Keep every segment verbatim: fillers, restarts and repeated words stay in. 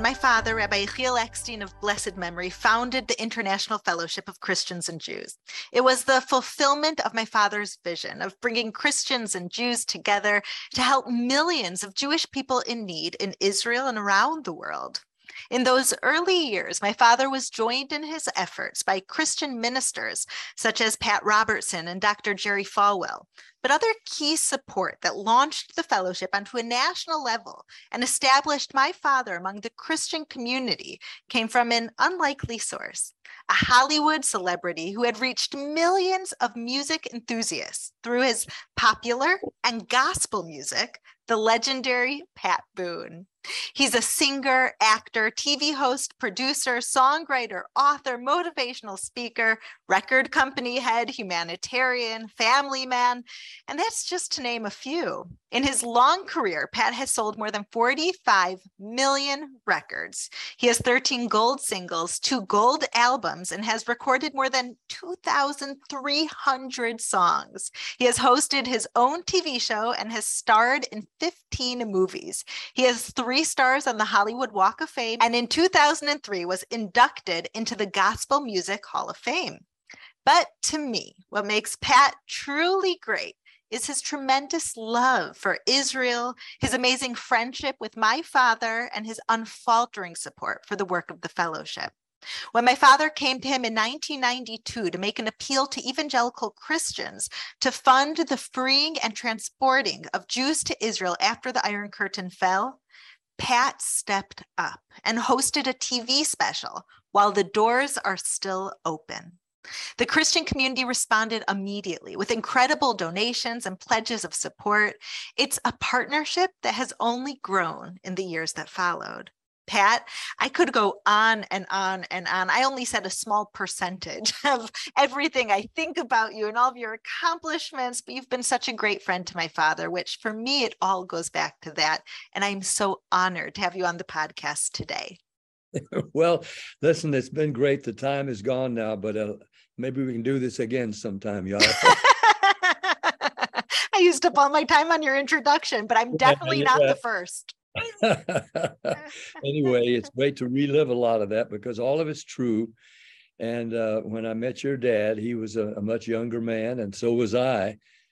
my father, Rabbi Yechiel Eckstein of blessed memory, founded the International Fellowship of Christians and Jews. It was the fulfillment of my father's vision of bringing Christians and Jews together to help millions of Jewish people in need in Israel and around the world. In those early years, my father was joined in his efforts by Christian ministers such as Pat Robertson and Doctor Jerry Falwell, but other key support that launched the fellowship onto a national level and established my father among the Christian community came from an unlikely source, a Hollywood celebrity who had reached millions of music enthusiasts through his popular and gospel music, the legendary Pat Boone. He's a singer, actor, T V host, producer, songwriter, author, motivational speaker, record company head, humanitarian, family man, and that's just to name a few. In his long career, Pat has sold more than forty-five million records. He has thirteen gold singles, two gold albums, and has recorded more than two thousand three hundred songs. He has hosted his own T V show and has starred in fifteen movies. He has three stars on the Hollywood Walk of Fame, and in two thousand three was inducted into the Gospel Music Hall of Fame. But to me, what makes Pat truly great is his tremendous love for Israel, his amazing friendship with my father, and his unfaltering support for the work of the fellowship. When my father came to him in nineteen ninety-two to make an appeal to evangelical Christians to fund the freeing and transporting of Jews to Israel after the Iron Curtain fell, Pat stepped up and hosted a T V special while the doors are still open. The Christian community responded immediately with incredible donations and pledges of support. It's a partnership that has only grown in the years that followed. Pat, I could go on and on and on. I only said a small percentage of everything I think about you and all of your accomplishments, but you've been such a great friend to my father, which for me, it all goes back to that. And I'm so honored to have you on the podcast today. Well, listen, it's been great. The time is gone now, but uh, maybe we can do this again sometime, y'all. I used up all my time on your introduction, but I'm definitely yeah, not yeah. the first. Anyway, it's great to relive a lot of that because all of it's true. And uh, when I met your dad, he was a, a much younger man, and so was I.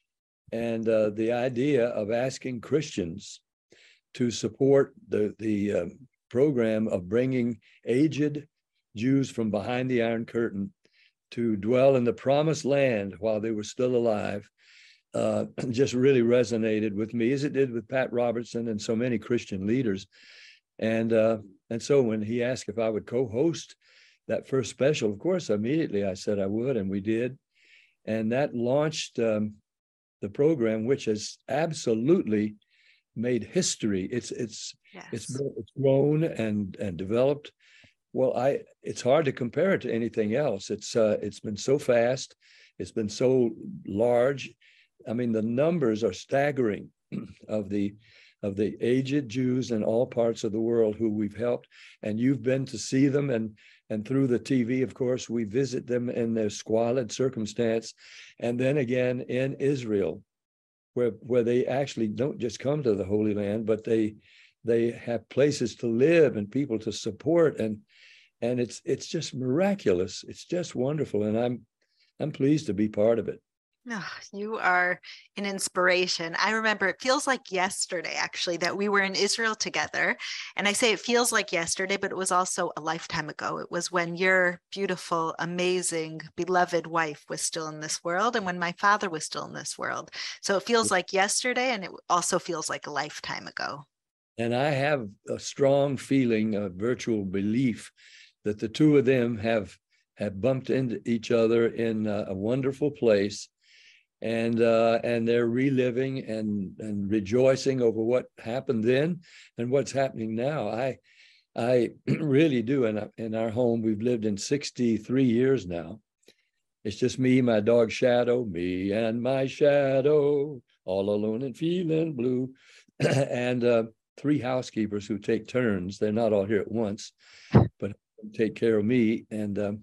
And uh, the idea of asking Christians to support the, the uh, program of bringing aged Jews from behind the Iron Curtain to dwell in the promised land while they were still alive uh, just really resonated with me, as it did with Pat Robertson and so many Christian leaders. And uh, and so when he asked if I would co-host that first special, of course, immediately I said I would, and we did. And that launched um, the program, which has absolutely made history. It's it's yes. it's it's grown and and developed. Well, I it's hard to compare it to anything else. It's uh, it's been so fast. It's been so large. I mean, the numbers are staggering of the of the aged Jews in all parts of the world who we've helped. And you've been to see them, and and through the T V, of course, we visit them in their squalid circumstance. And then again in Israel, where where they actually don't just come to the Holy Land, but they they have places to live and people to support, and and it's it's just miraculous. It's just wonderful, and I'm I'm pleased to be part of it. Oh, you are an inspiration. I remember it feels like yesterday, actually, that we were in Israel together. And I say it feels like yesterday, but it was also a lifetime ago. It was when your beautiful, amazing, beloved wife was still in this world and when my father was still in this world. So it feels like yesterday, and it also feels like a lifetime ago. And I have a strong feeling, a virtual belief that the two of them have, have bumped into each other in a, a wonderful place. And uh, and they're reliving and and rejoicing over what happened then and what's happening now. I I really do. And in, in our home, we've lived in sixty-three years now. It's just me, my dog Shadow, me and my shadow, all alone and feeling blue, and uh, three housekeepers who take turns. They're not all here at once, but take care of me. And um,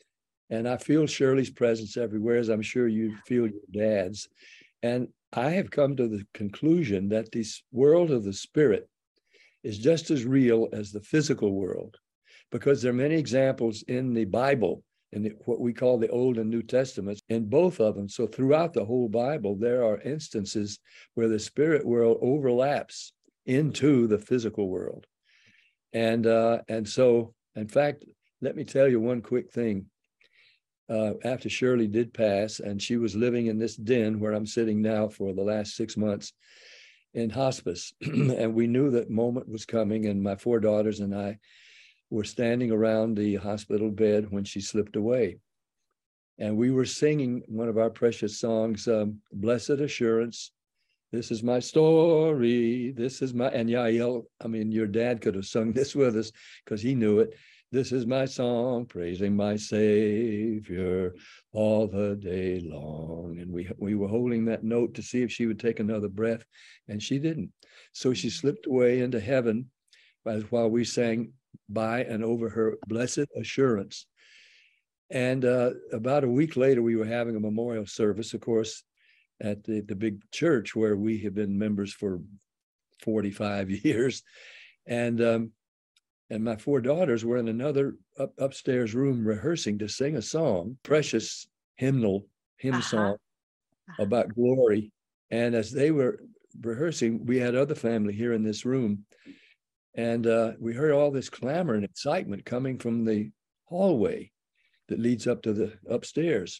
And I feel Shirley's presence everywhere, as I'm sure you feel your dad's. And I have come to the conclusion that this world of the spirit is just as real as the physical world, because there are many examples in the Bible, in the, what we call the Old and New Testaments, in both of them. So throughout the whole Bible, there are instances where the spirit world overlaps into the physical world. And, uh, and so, in fact, let me tell you one quick thing. Uh, after Shirley did pass, and she was living in this den where I'm sitting now for the last six months in hospice, and we knew that moment was coming, and my four daughters and I were standing around the hospital bed when she slipped away. And we were singing one of our precious songs, um, Blessed Assurance, this is my story, this is my, and Yael, I mean, your dad could have sung this with us because he knew it. This is my song, praising my Savior all the day long. And we, we were holding that note to see if she would take another breath, and she didn't. So she slipped away into heaven while we sang by and over her blessed assurance. And uh, about a week later, we were having a memorial service, of course, at the, the big church where we have been members for forty-five years. And um, and my four daughters were in another up, upstairs room rehearsing to sing a song, precious hymnal, hymn uh-huh. song uh-huh. about glory. And as they were rehearsing, we had other family here in this room. And uh, we heard all this clamor and excitement coming from the hallway that leads up to the upstairs.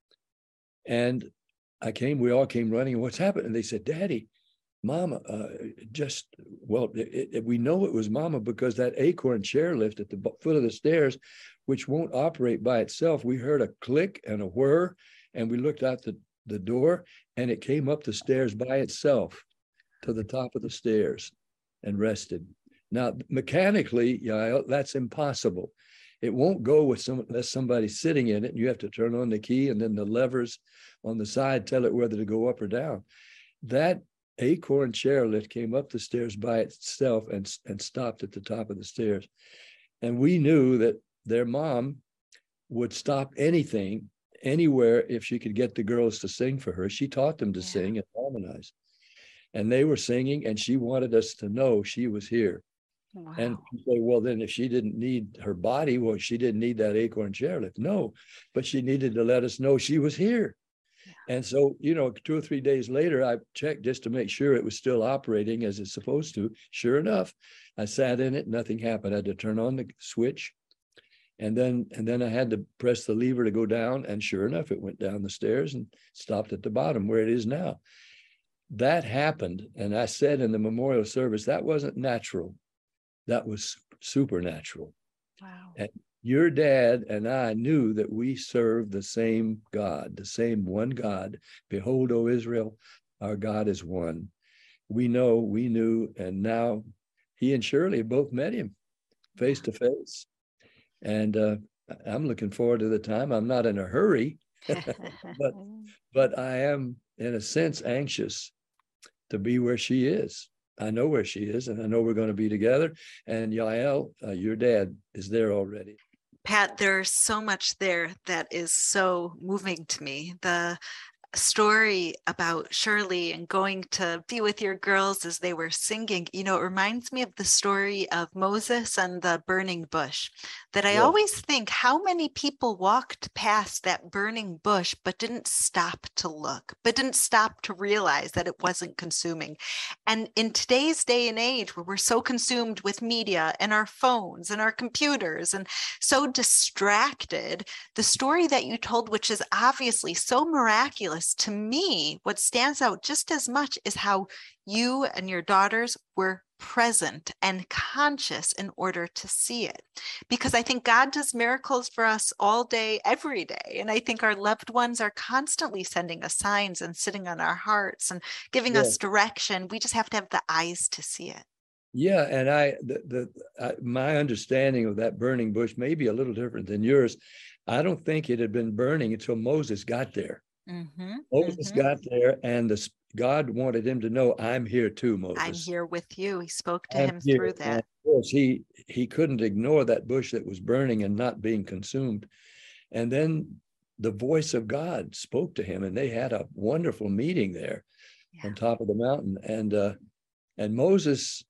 And I came, we all came running, what's happened? And they said, Daddy, Mama, uh, just, well, it, it, we know it was Mama because that acorn chairlift at the foot of the stairs, which won't operate by itself, we heard a click and a whir, and we looked out the, the door, and it came up the stairs by itself to the top of the stairs and rested. Now, mechanically, yeah, that's impossible. It won't go with some, unless somebody's sitting in it, and you have to turn on the key, and then the levers on the side tell it whether to go up or down. That acorn chairlift came up the stairs by itself and, and stopped at the top of the stairs. And we knew that their mom would stop anything, anywhere, if she could get the girls to sing for her. She taught them to yeah. sing and harmonize. And they were singing, and she wanted us to know she was here. Wow. And you say, well, then if she didn't need her body, well, she didn't need that acorn chairlift. No, but she needed to let us know she was here. Yeah. And so, you know, two or three days later, I checked just to make sure it was still operating as it's supposed to. Sure enough, I sat in it, nothing happened. I had to turn on the switch. And then, and then I had to press the lever to go down. And sure enough, it went down the stairs and stopped at the bottom where it is now. That happened. And I said in the memorial service, that wasn't natural. That was supernatural. Wow. And your dad and I knew that we served the same God, the same one God. Behold, O Israel, our God is one. We know, we knew, and now he and Shirley both met him face to face. And uh, I'm looking forward to the time. I'm not in a hurry, but, but I am, in a sense, anxious to be where she is. I know where she is, and I know we're going to be together. And Yael, uh, your dad, is there already. Pat, there's so much there that is so moving to me. The story about Shirley and going to be with your girls as they were singing, you know, it reminds me of the story of Moses and the burning bush, that I yeah. always think how many people walked past that burning bush but didn't stop to look, but didn't stop to realize that it wasn't consuming. And in today's day and age, where we're so consumed with media and our phones and our computers and so distracted, the story that you told, which is obviously so miraculous, to me, what stands out just as much is how you and your daughters were present and conscious in order to see it. Because I think God does miracles for us all day, every day. And I think our loved ones are constantly sending us signs and sitting on our hearts and giving yeah. us direction. We just have to have the eyes to see it. Yeah, and I, the, the uh, my understanding of that burning bush may be a little different than yours. I don't think it had been burning until Moses got there. Mm-hmm, Moses mm-hmm. got there, and the, God wanted him to know, I'm here too, Moses. I'm here with you. He spoke to I'm him here. through that. And of course, he, he couldn't ignore that bush that was burning and not being consumed. And then the voice of God spoke to him, and they had a wonderful meeting there yeah. on top of the mountain. And uh, and Moses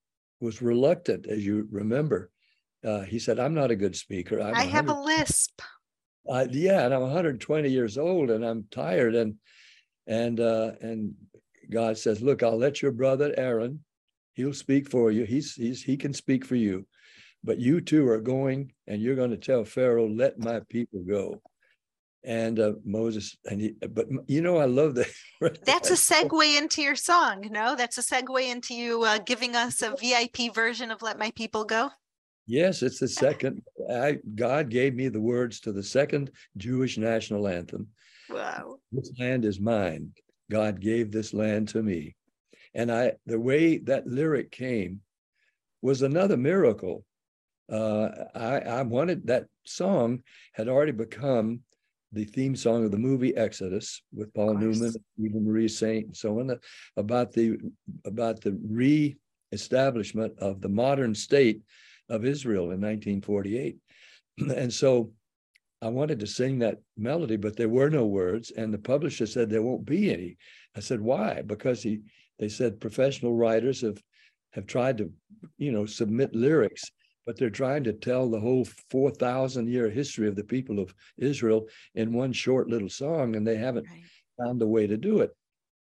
was reluctant, as you remember. Uh, he said, I'm not a good speaker. I'm I have a lisp. Uh, yeah, and I'm one hundred twenty years old, and I'm tired. And and uh, and God says, look, I'll let your brother Aaron, he'll speak for you. He's he's he can speak for you, but you two are going, and you're going to tell Pharaoh, let my people go. And uh, Moses, and he, but you know, I love that. That's a segue into your song. No, that's a segue into you uh, giving us a V I P version of "Let My People Go." Yes, it's the second. I, God gave me the words to the second Jewish national anthem. Wow. This land is mine. God gave this land to me. And I, the way that lyric came was another miracle. Uh, I, I wanted, that song had already become the theme song of the movie Exodus with Paul Newman, Eva Marie Saint, and so on, about the, about the re-establishment of the modern state of Israel in nineteen forty-eight. And so I wanted to sing that melody, but there were no words. And the publisher said, there won't be any. I said, why? Because he, they said professional writers have, have tried to, you know, submit lyrics, but they're trying to tell the whole four thousand year history of the people of Israel in one short little song, and they haven't right. found a way to do it.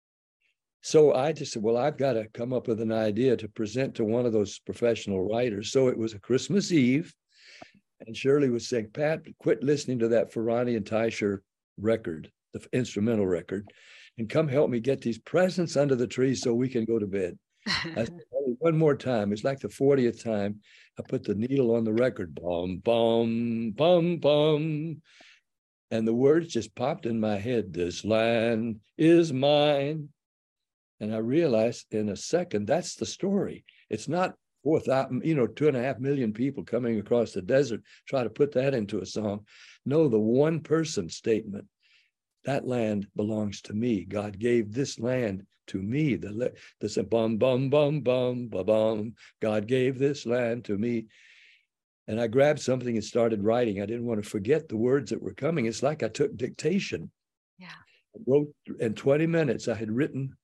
So I just said, well, I've got to come up with an idea to present to one of those professional writers. So it was a Christmas Eve, and Shirley was saying, Pat, quit listening to that Ferrani and Teicher record, the instrumental record, and come help me get these presents under the tree so we can go to bed. I said, one more time. It's like the fortieth time I put the needle on the record. Bum, bum, bum, bum. And the words just popped in my head. This land is mine. And I realized in a second, that's the story. It's not four thousand, you know, two and a half million people coming across the desert, try to put that into a song. No, the one person statement, that land belongs to me. God gave this land to me. The, the bum, bum, bum, bum, bum, bum. God gave this land to me. And I grabbed something and started writing. I didn't want to forget the words that were coming. It's like I took dictation. Yeah. I wrote in twenty minutes, I had written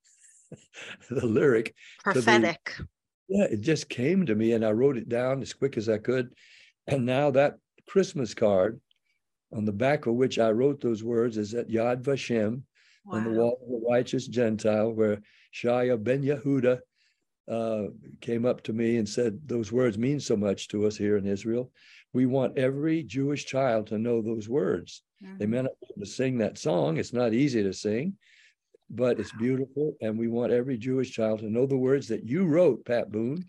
the lyric. Prophetic. The, yeah, it just came to me, and I wrote it down as quick as I could. And now that Christmas card, on the back of which I wrote those words, is at Yad Vashem, wow. on the wall of the righteous Gentile, where Shaya ben Yehuda uh, came up to me and said, those words mean so much to us here in Israel. We want every Jewish child to know those words. Mm-hmm. They may not be able to sing that song. It's not easy to sing, but it's beautiful. And we want every Jewish child to know the words that you wrote, Pat Boone.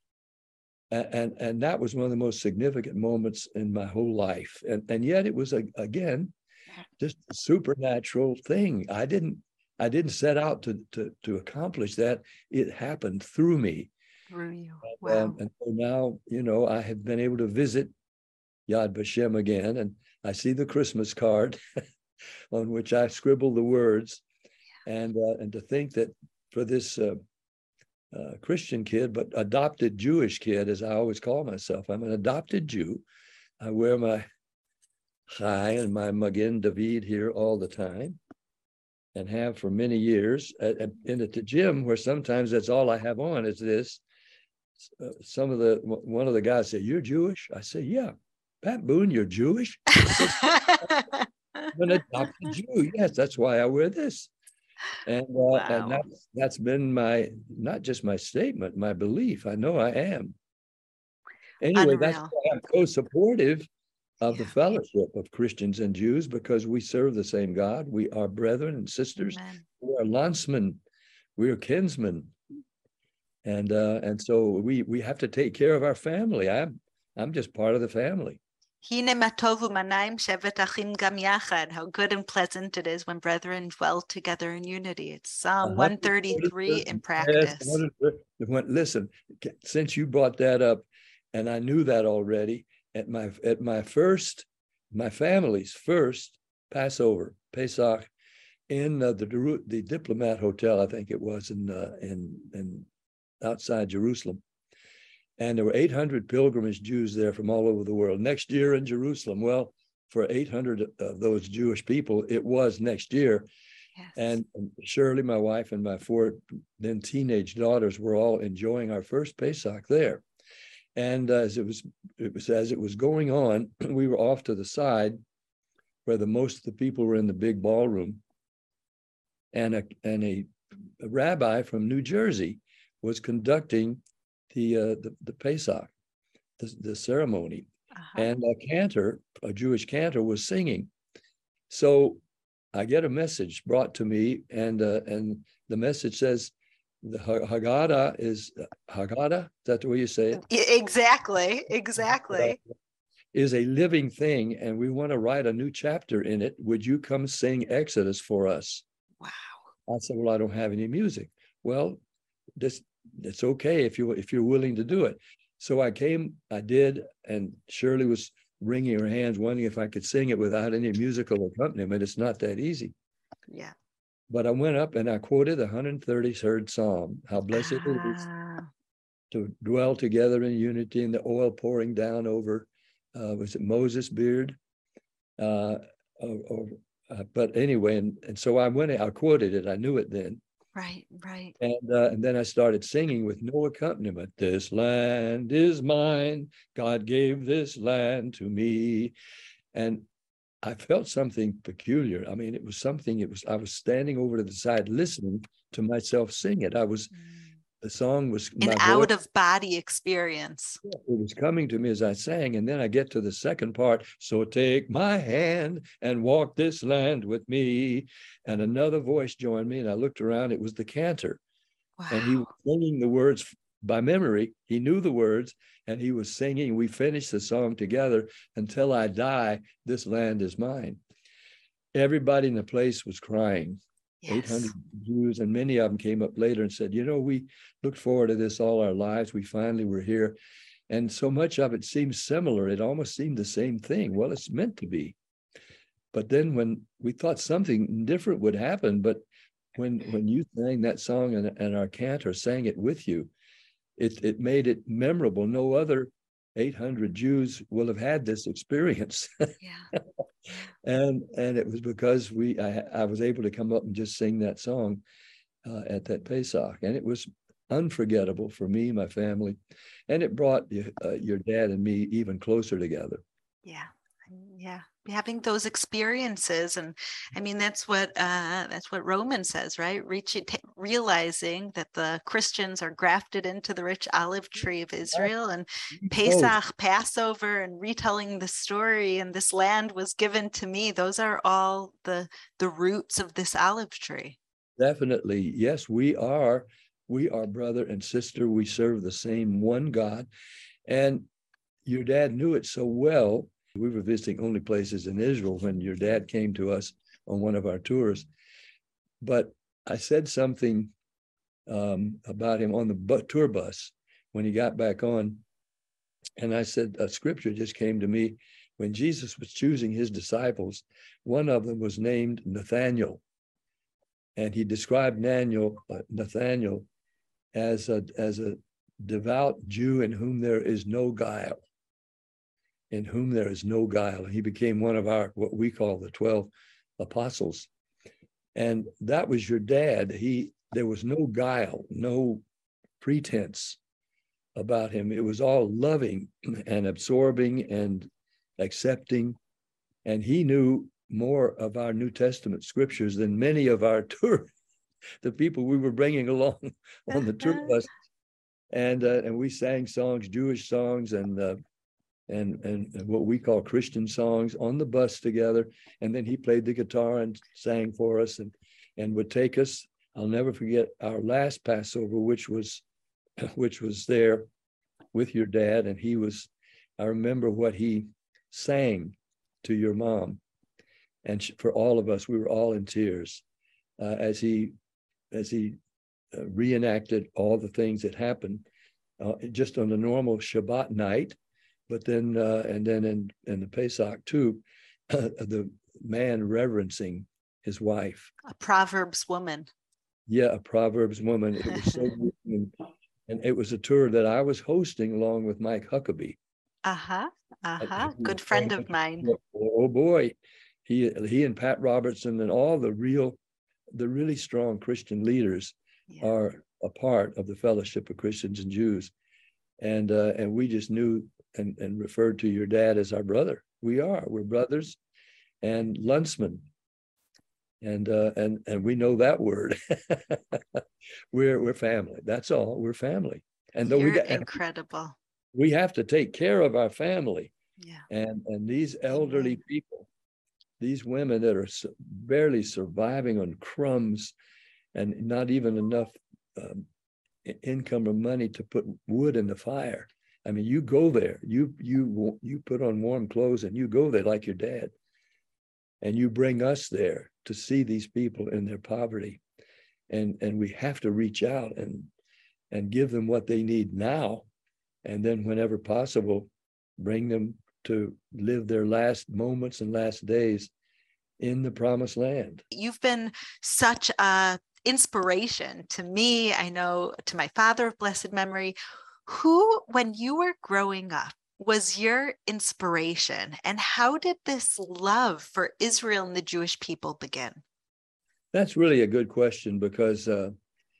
And, and, and that was one of the most significant moments in my whole life. And, and yet it was, a, again, just a supernatural thing. I didn't, I didn't set out to, to, to accomplish that. It happened through me. Through you. And, wow. um, and so now, you know, I have been able to visit Yad Vashem again, and I see the Christmas card on which I scribbled the words. And, uh, and to think that for this uh, uh, Christian kid, but adopted Jewish kid, as I always call myself, I'm an adopted Jew. I wear my Chai and my Magen David here all the time, and have for many years. And at the gym, where sometimes that's all I have on is this, uh, some of the, one of the guys said, "You're Jewish?" I say, "Yeah." "Pat Boone, you're Jewish?" "I'm an adopted Jew." "Yes, that's why I wear this." And, uh, wow. and that's, that's been my, not just my statement, my belief. I know I am. Anyway, Unreal. That's why I'm so supportive of yeah. the fellowship of Christians and Jews, because we serve the same God. We are brethren and sisters. Amen. We are landsmen. We are kinsmen. And uh, and so we we have to take care of our family. I'm I'm just part of the family. How good and pleasant it is when brethren dwell together in unity. It's Psalm one thirty-three in practice. Yes, listen, since you brought that up, and I knew that already, at my at my first, my family's first Passover, Pesach, in uh, the the Diplomat Hotel, I think it was in uh, in in outside Jerusalem. And there were eight hundred pilgrimage Jews there from all over the world. Next year in Jerusalem, well, for eight hundred of those Jewish people, it was next year. Yes. And Shirley, my wife, and my four then teenage daughters were all enjoying our first Pesach there. And uh, as it was, it was as it was going on, we were off to the side where the most of the people were in the big ballroom, and a and a, a rabbi from New Jersey was conducting the uh, the, the Pesach, the, the ceremony, uh-huh. and a cantor, a Jewish cantor, was singing. So I get a message brought to me, and uh, and the message says, the Haggadah is Haggadah. Is that the way you say it? Exactly, exactly. Is a living thing, and we want to write a new chapter in it. Would you come sing Exodus for us? Wow. I said, well, I don't have any music. Well, this it's okay if you if you're willing to do it. So I came, I did, and Shirley was wringing her hands, wondering if I could sing it without any musical accompaniment. It's not that easy. Yeah. But I went up and I quoted the one hundred thirty-third Psalm, how blessed ah. it is to dwell together in unity, and the oil pouring down over, uh, was it Moses' beard? Uh, or, or, uh, but anyway, and, and so I went, I quoted it, I knew it then. Right, right. And, uh, and then I started singing with no accompaniment. This land is mine, God gave this land to me. And I felt something peculiar. I mean, it was something, it was, I was standing over to the side listening to myself sing it. I was, mm. the song was an out of body experience. It was coming to me as I sang. And then I get to the second part. So take my hand and walk this land with me. And another voice joined me, and I looked around. It was the cantor. Wow. And he was singing the words by memory. He knew the words, and he was singing. We finished the song together. Until I die, this land is mine. Everybody in the place was crying. Yes. eight hundred Jews, and many of them came up later and said, you know, we looked forward to this all our lives. We finally were here. And so much of it seems similar. It almost seemed the same thing. Well, it's meant to be. But then when we thought something different would happen, but when when you sang that song and, and our cantor sang it with you, it, it made it memorable. No other eight hundred Jews will have had this experience. Yeah. and and it was because we I, I was able to come up and just sing that song uh, at that Pesach, and it was unforgettable for me, my family, and it brought uh, your dad and me even closer together. Yeah, yeah, having those experiences, and I mean that's what uh, that's what Romans says, right? Reaching, t- realizing that the Christians are grafted into the rich olive tree of Israel, and Pesach, Passover, and retelling the story, and this land was given to me. Those are all the the roots of this olive tree. Definitely, yes, we are. We are brother and sister. We serve the same one God, and your dad knew it so well. We were visiting only places in Israel when your dad came to us on one of our tours. But I said something um, about him on the bu- tour bus when he got back on. And I said, a scripture just came to me. When Jesus was choosing his disciples, one of them was named Nathaniel. And he described Nathaniel, uh, Nathaniel as a, as a devout Jew in whom there is no guile. In whom there is no guile. He became one of our, what we call the twelve apostles. And that was your dad. He, there was no guile, no pretense about him. It was all loving and absorbing and accepting. And he knew more of our New Testament scriptures than many of our tour, the people we were bringing along on the tour bus. And, uh, and we sang songs, Jewish songs, and uh, And, and what we call Christian songs on the bus together. And then he played the guitar and sang for us, and, and would take us. I'll never forget our last Passover, which was, which was there with your dad. And he was, I remember what he sang to your mom. And for all of us, we were all in tears uh, as he, as he uh, reenacted all the things that happened uh, just on a normal Shabbat night. But then, uh, and then in, in the Pesach too, uh, the man reverencing his wife. A Proverbs woman. Yeah, a Proverbs woman. It was so moving. And it was a tour that I was hosting along with Mike Huckabee. Uh-huh, uh-huh. Good friend of mine. Oh boy, he he and Pat Robertson and all the real the really strong Christian leaders Yeah. are a part of the Fellowship of Christians and Jews. And uh, and we just knew and, and referred to your dad as our brother. We are. We're brothers and Luntsman. And uh, and and we know that word. we're we're family. That's all. We're family. And though You're we got incredible. we have to take care of our family. Yeah. And and these elderly Amen. people, these women that are su- barely surviving on crumbs and not even enough um, income or money to put wood in the fire. I mean, you go there, you you you put on warm clothes and you go there like your dad, and you bring us there to see these people in their poverty, and and we have to reach out and and give them what they need now, and then whenever possible, bring them to live their last moments and last days in the promised land. You've been such a inspiration to me, I know, to my father of blessed memory. Who, when you were growing up, was your inspiration, and how did this love for Israel and the Jewish people begin? That's really a good question because, uh,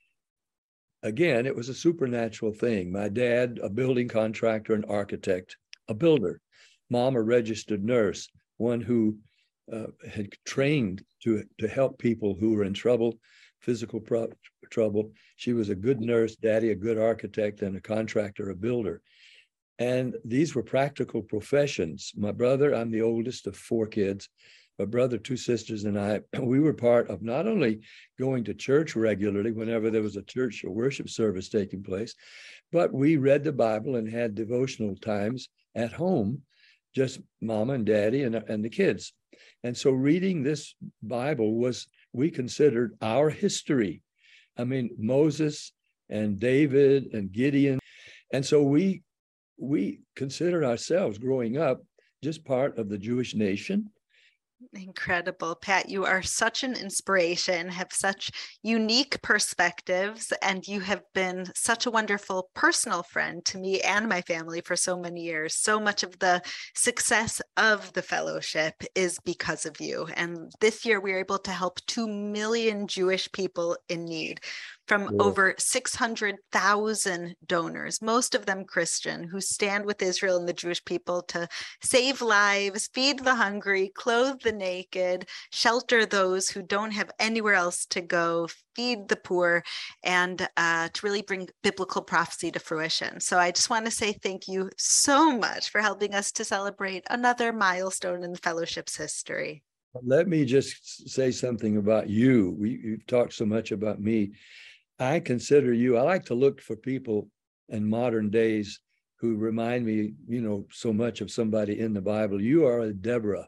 again, it was a supernatural thing. My dad, a building contractor and architect, a builder. Mom, a registered nurse, one who uh, had trained to, to help people who were in trouble, physical pro- trouble. She was a good nurse, daddy, a good architect, and a contractor, a builder. And these were practical professions. My brother, I'm the oldest of four kids. My brother, two sisters, and I, we were part of not only going to church regularly whenever there was a church or worship service taking place, but we read the Bible and had devotional times at home, just mama and daddy and, and the kids. And so reading this Bible was, we considered our history. I mean, Moses and David and Gideon. And so we we considered ourselves growing up just part of the Jewish nation. Incredible, Pat. You are such an inspiration, have such unique perspectives, and you have been such a wonderful personal friend to me and my family for so many years. So much of the success of the fellowship is because of you. And this year we were able to help two million Jewish people in need from Yes. over six hundred thousand donors, most of them Christian, who stand with Israel and the Jewish people to save lives, feed the hungry, clothe the naked, shelter those who don't have anywhere else to go, feed the poor, and uh, to really bring biblical prophecy to fruition. So I just want to say thank you so much for helping us to celebrate another milestone in the fellowship's history. Let me just say something about you. We, you've talked so much about me. I consider you, I like to look for people in modern days who remind me, you know, so much of somebody in the Bible. You are a Deborah.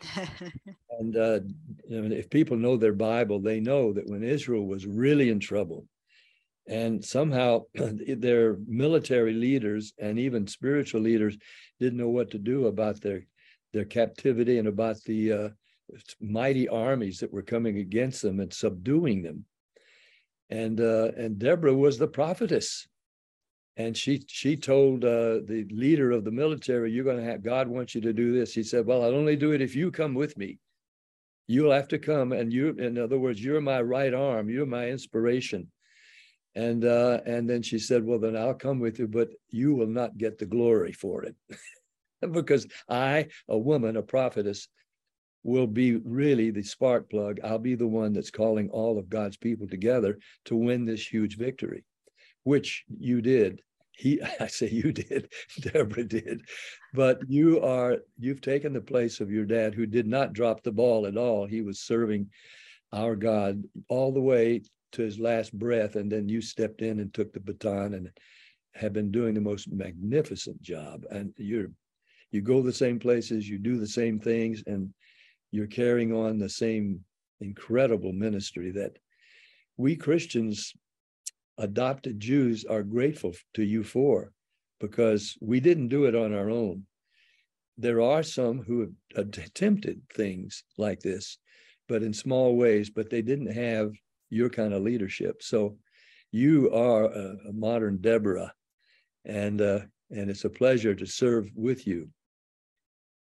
And uh, you know, if people know their Bible, they know that when Israel was really in trouble, and somehow their military leaders and even spiritual leaders didn't know what to do about their, their captivity and about the uh, mighty armies that were coming against them and subduing them. And uh, and Deborah was the prophetess, and she she told uh, the leader of the military, "You're going to have, God wants you to do this." He said, "Well, I'll only do it if you come with me. You'll have to come, and you, in other words, you're my right arm. You're my inspiration." And uh, and then she said, "Well, then I'll come with you, but you will not get the glory for it, because I, a woman, a prophetess, will be really the spark plug. I'll be the one that's calling all of God's people together to win this huge victory," which you did. He, I say you did, Deborah did, but you are, you've taken the place of your dad, who did not drop the ball at all. He was serving our God all the way to his last breath. And then you stepped in and took the baton and have been doing the most magnificent job. And you're, you go the same places, you do the same things, and you're carrying on the same incredible ministry that we Christians, adopted Jews, are grateful to you for, because we didn't do it on our own. There are some who have attempted things like this, but in small ways, but they didn't have your kind of leadership. So you are a, a modern Deborah, and uh, and it's a pleasure to serve with you.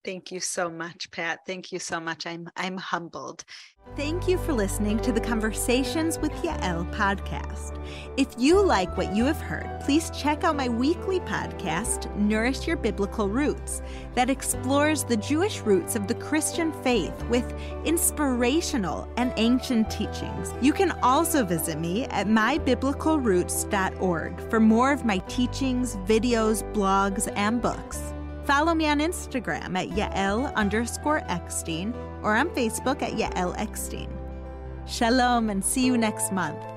Thank you so much, Pat. Thank you so much. I'm I'm humbled. Thank you for listening to the Conversations with Yael podcast. If you like what you have heard, please check out my weekly podcast, Nourish Your Biblical Roots, that explores the Jewish roots of the Christian faith with inspirational and ancient teachings. You can also visit me at my biblical roots dot org for more of my teachings, videos, blogs, and books. Follow me on Instagram at Yael underscore Eckstein or on Facebook at Yael Eckstein. Shalom and see you next month.